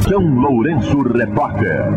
São Lourenço Repórter.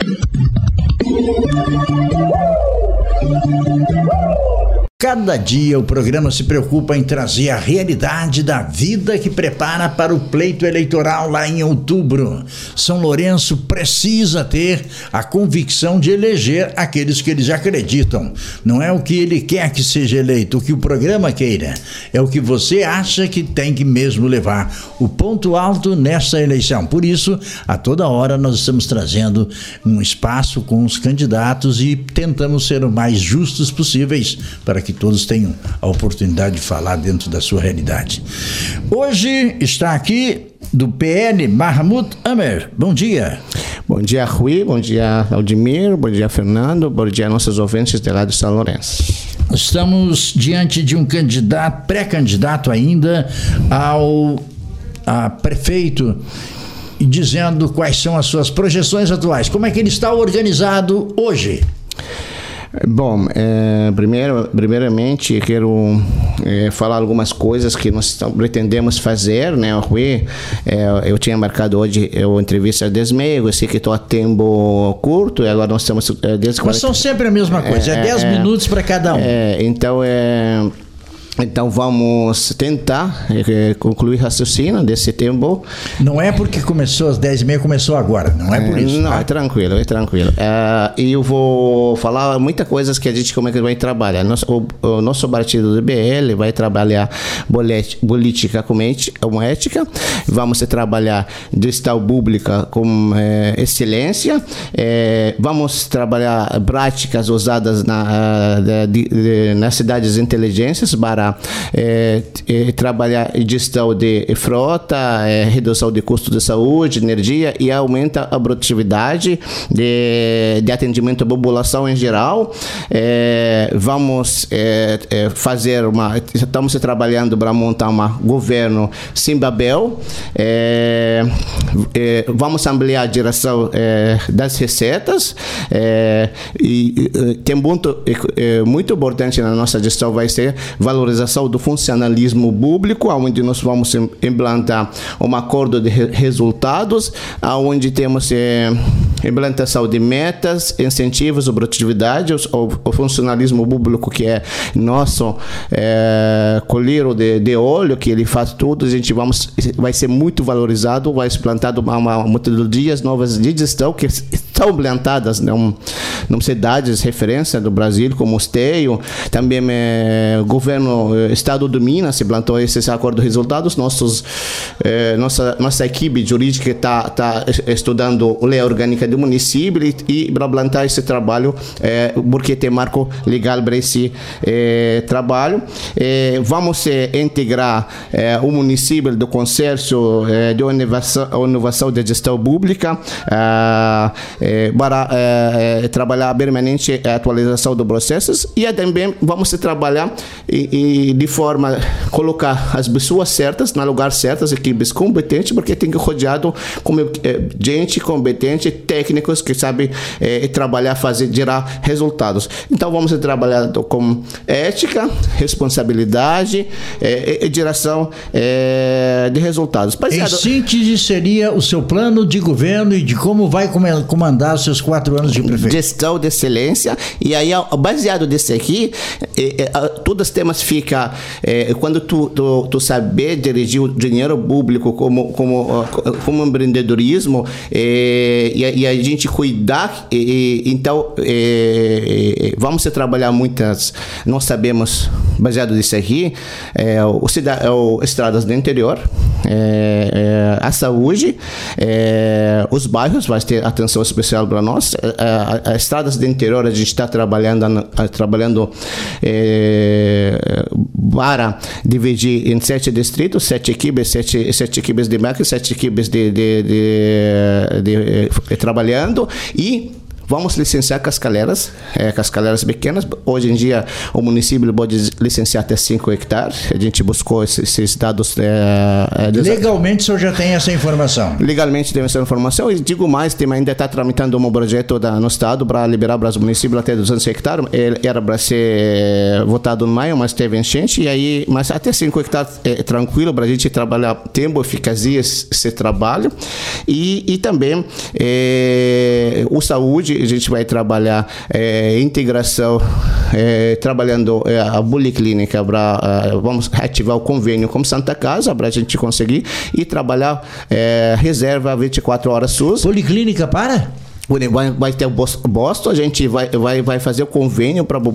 Cada dia o programa se preocupa em trazer a realidade da vida que prepara para o pleito eleitoral lá em outubro. São Lourenço precisa ter a convicção de eleger aqueles que eles acreditam. Não é o que ele quer que seja eleito, o que o programa queira. É o que você acha que tem que mesmo levar o ponto alto nessa eleição. Por isso, a toda hora nós estamos trazendo um espaço com os candidatos e tentamos ser o mais justos possíveis para que todos tenham a oportunidade de falar dentro da sua realidade. Hoje está aqui do PL Mahmoud Amer. Bom dia. Bom dia, Rui. Bom dia, Aldemir. Bom dia, Fernando. Bom dia, nossos ouvintes de lá de São Lourenço. Estamos diante de um candidato, pré-candidato ainda a prefeito, e dizendo quais são as suas projeções atuais. Como é que ele está organizado hoje? Bom, primeiramente quero falar algumas coisas que nós pretendemos fazer, né, Rui? Eu tinha marcado hoje a entrevista às 10h30, eu sei que estou a tempo curto e agora nós estamos... Mas são sempre a mesma coisa, 10 minutos para cada um. Então vamos tentar concluir raciocínio desse tempo. Não é porque começou às 10h30, começou agora, não é por isso. Não, tá? é tranquilo. E eu vou falar muitas coisas que a gente como é que vai trabalhar. O nosso partido do BL vai trabalhar política como ética, vamos trabalhar gestão pública com excelência, vamos trabalhar práticas usadas nas cidades inteligências para trabalhar gestão de frota, redução de custo de saúde, energia e aumenta a produtividade de atendimento à população em geral. Vamos estamos trabalhando para montar um governo sem Babel. Vamos ampliar a direção das receitas e tem muito importante na nossa gestão vai ser valorização do funcionalismo público, onde nós vamos implantar um acordo de resultados, onde temos implantação de metas, incentivos, produtividade, o funcionalismo público que é nosso colírio de olho, que ele faz tudo, a gente vai ser muito valorizado, vai ser implantado metodologias novas de gestão que estão implantadas em cidades referência do Brasil, como Esteio, também o governo Estado do Minas se implantou esse acordo de resultados. Nossa equipe jurídica está estudando a lei orgânica do município e para implantar esse trabalho, porque tem marco legal para esse trabalho. Vamos integrar o município do consórcio de inovação de gestão pública para trabalhar permanente a atualização dos processos e também vamos trabalhar e de forma colocar as pessoas certas no lugar certas, equipes competentes, porque tem que rodeado com gente competente, técnicos que sabem trabalhar, gerar resultados. Então vamos trabalhar com ética, responsabilidade e geração de resultados. Em síntese, seria o seu plano de governo e de como vai comandar os seus 4 anos de prefeito. Gestão de excelência, e aí baseado nisso aqui, todos os temas ficam quando tu saber dirigir o dinheiro público como empreendedorismo e a gente cuidar, então vamos trabalhar muitas, nós sabemos, baseado nisso aqui, estradas do interior, a saúde, os bairros, vai ter atenção especial para nós, as estradas do interior a gente está trabalhando para dividir em 7 distritos, 7 equipes de máquina, 7 equipes de trabalhando, e vamos licenciar cascaleras pequenas. Hoje em dia, o município pode licenciar até 5 hectares. A gente buscou esses dados. Legalmente, o senhor já tem essa informação? Legalmente tem essa informação. E digo mais, ainda está tramitando um projeto no Estado para liberar para os municípios até 200 hectares. Ele era para ser votado em maio, mas teve enchente. Mas até 5 hectares é tranquilo para a gente trabalhar tempo, eficácia esse trabalho. E também o saúde, a gente vai trabalhar integração, trabalhando a policlínica, vamos ativar o convênio com Santa Casa para a gente conseguir e trabalhar reserva 24 horas SUS. Policlínica para? Vai ter o Boston, a gente vai fazer o convênio para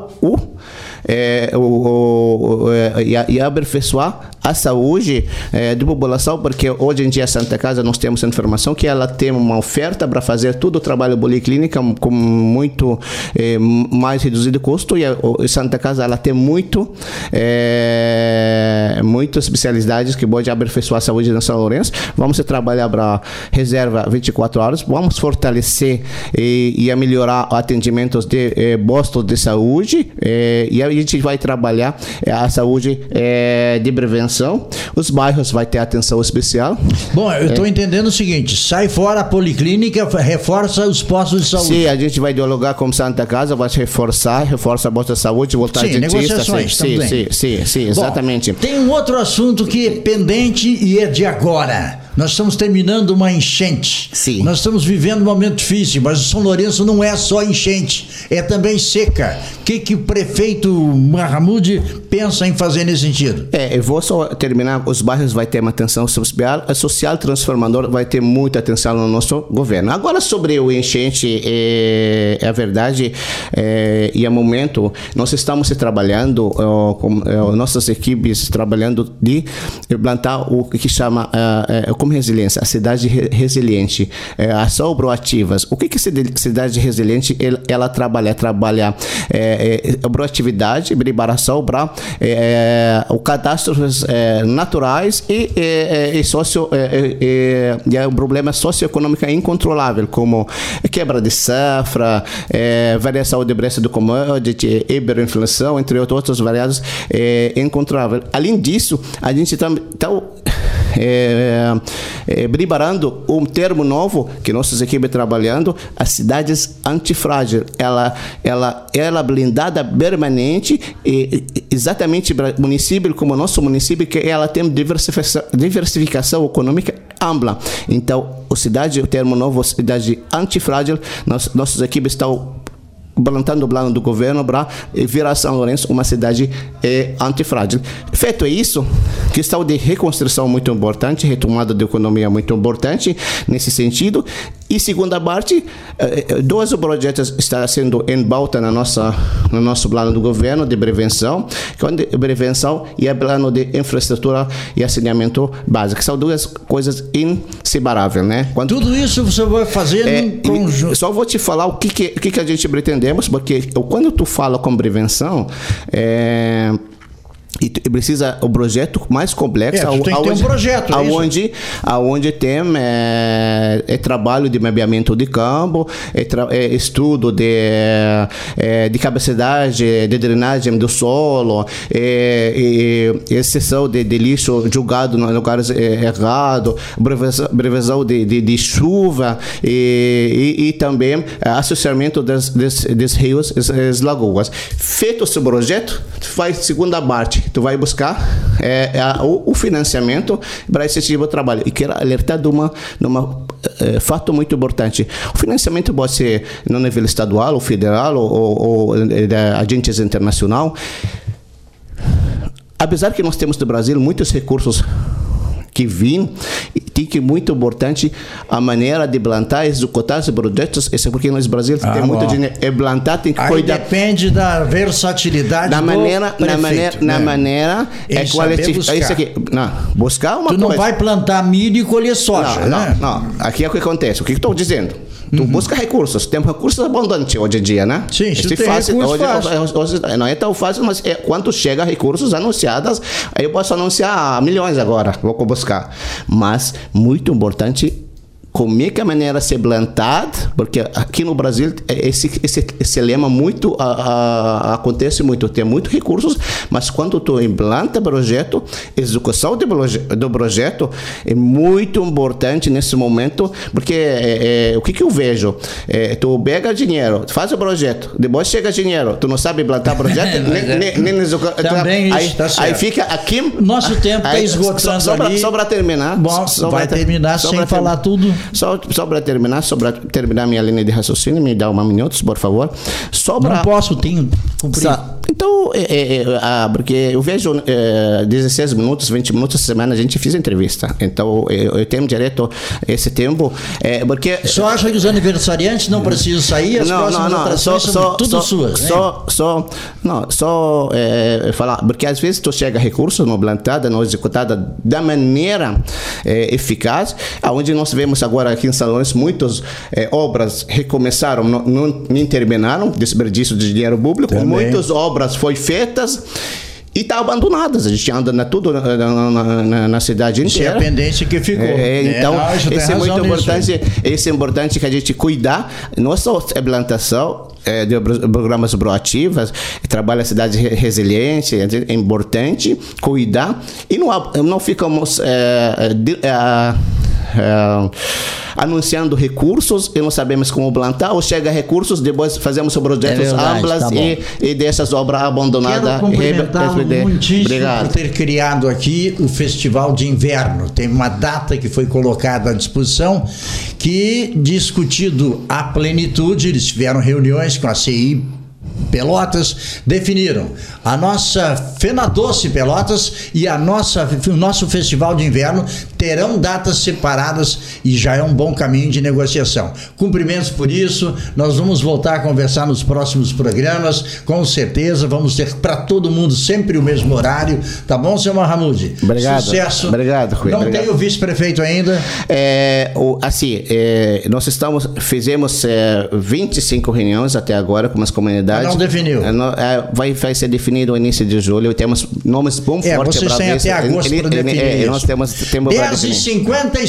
e aperfeiçoar a saúde da população, porque hoje em dia Santa Casa nós temos informação que ela tem uma oferta para fazer todo o trabalho policlínica com muito mais reduzido custo, e a Santa Casa ela tem muitas especialidades que pode aperfeiçoar a saúde na São Lourenço. Vamos trabalhar para reserva 24 horas, vamos fortalecer e a melhorar atendimentos de postos de saúde, e a gente vai trabalhar a saúde de prevenção. Os bairros vai ter atenção especial. Bom, eu estou entendendo o seguinte: sai fora a policlínica, reforça os postos de saúde. Sim, a gente vai dialogar com Santa Casa, vai reforça a posto de saúde, voltar a dentista. Negociações, sim, exatamente. Bom, tem um outro assunto que é pendente e é de agora. Nós estamos terminando uma enchente. Sim. Nós estamos vivendo um momento difícil, mas o São Lourenço não é só enchente, é também seca. O que o prefeito Mahmoud pensa em fazer nesse sentido? Eu vou só terminar. Os bairros vai ter uma atenção social, a social transformador vai ter muita atenção no nosso governo. Agora, sobre o enchente, é a verdade, e a momento, nós estamos trabalhando, com nossas equipes trabalhando de implantar o que chama como resiliência, a cidade resiliente, ação proativas. O que é cidade resiliente? Ela trabalha proatividade, preparação para o catástrofes naturais e problemas socioeconômicos incontroláveis, como quebra de safra, variação de preço do commodity, hiperinflação, entre outros variados incontroláveis. Além disso, a gente está preparando um termo novo que nossas equipes trabalhando, as cidades antifrágeis. Ela blindada permanente, exatamente para município como nosso município, que ela tem diversificação econômica ampla. Então, o termo novo, cidade antifrágil, nossas equipes estão implantando o plano do governo para virar São Lourenço uma cidade antifrágil. Feito isso, questão de reconstrução muito importante, retomada da economia muito importante nesse sentido. E segunda parte, dois projetos estão sendo em pauta no nosso plano do governo de prevenção e o plano de infraestrutura e saneamento básico. São duas coisas inseparáveis, né? Tudo isso você vai fazer em conjunto. Só vou te falar o que a gente pretendemos, porque quando tu fala com prevenção, e precisa o projeto mais complexo, tem que ter um projeto, aonde tem trabalho de mapeamento de campo, estudo de capacidade de drenagem do solo, exceção de lixo jogado em lugares errados, previsão de chuva e também associamento dos rios e das lagoas. Feito esse projeto, faz segunda parte. Tu vai buscar o financiamento para esse tipo de trabalho. E quero alertar de um fato muito importante. O financiamento pode ser no nível estadual, ou federal, ou de agentes internacionais. Apesar que nós temos no Brasil muitos recursos que vêm, tem que muito importante a maneira de plantar e executar os projetos. Isso é porque nós no Brasil tem muito dinheiro. Plantar tem que cuidar. Depende da versatilidade na maneira qualificar. Isso aqui, buscar uma coisa. Tu não vai plantar milho e colher soja, né? Não. Aqui é o que acontece. O que eu estou dizendo? Tu busca recursos. Tem recursos abundantes hoje em dia, né? Sim, isso tem fácil. Hoje não é tão fácil, mas quando chega recursos anunciados, aí eu posso anunciar milhões agora, vou buscar. Mas muito importante como é que a maneira de ser plantado, porque aqui no Brasil esse lema muito acontece muito, tem muitos recursos, mas quando tu implanta projeto, execução do projeto é muito importante nesse momento, porque o que eu vejo, tu pega dinheiro, faz o projeto, depois chega dinheiro, tu não sabe plantar projeto, nem executar. Também isso, tá certo. Aí fica aqui. Nosso tempo está esgotando ali. Só para terminar. Bom, vai terminar sem falar tudo. Só para terminar minha linha de raciocínio, me dá 1 minuto, por favor. Não posso, tenho cumprir. Então, porque eu vejo 16 minutos, 20 minutos por semana a gente fez entrevista. Então, eu tenho direito a esse tempo. Porque só acha que os aniversariantes não precisam sair? As próximas atrações são tudo suas. Falar, porque às vezes tu chega a recursos não plantada, não executada da maneira eficaz, aonde nós vemos agora aqui em Salões muitas obras recomeçaram, não terminaram, desperdício de dinheiro público, também. Muitas obras foram feitas e está abandonadas. A gente anda tudo na cidade inteira. Isso é a pendência que ficou. Então, isso é muito importante. Isso é importante que a gente cuidar. Não só a plantação de programas proativos, trabalho a cidade resiliente, é importante cuidar e não ficamos anunciando recursos e não sabemos como plantar, ou chega recursos, depois fazemos projetos amplos e dessas obras abandonadas. Quero cumprimentá-lo muitíssimo por ter criado aqui o Festival de Inverno. Tem uma data que foi colocada à disposição, que, discutido à plenitude, eles tiveram reuniões com a CI Pelotas, definiram a nossa Fenadoce Pelotas e o nosso Festival de Inverno terão datas separadas e já é um bom caminho de negociação. Cumprimentos por isso, nós vamos voltar a conversar nos próximos programas, com certeza vamos ter para todo mundo sempre o mesmo horário, tá bom, seu Mahamud? Obrigado. Sucesso. Obrigado, Rui. Não tem o vice-prefeito ainda? Nós fizemos 25 reuniões até agora com as comunidades. Não definiu? Vai ser definido no início de julho. Temos nomes bom fortes. Vocês têm até agosto para definir isso. Nós temos tempo para definir.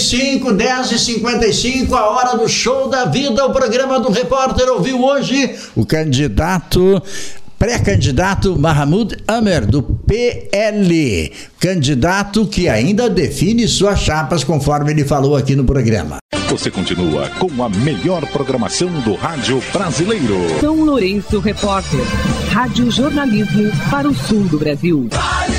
10h55, a hora do show da vida. O programa do Repórter ouviu hoje o pré-candidato Mahamud Amer, do PL, candidato que ainda define suas chapas, conforme ele falou aqui no programa. Você continua com a melhor programação do rádio brasileiro. São Lourenço Repórter, rádio jornalismo para o sul do Brasil.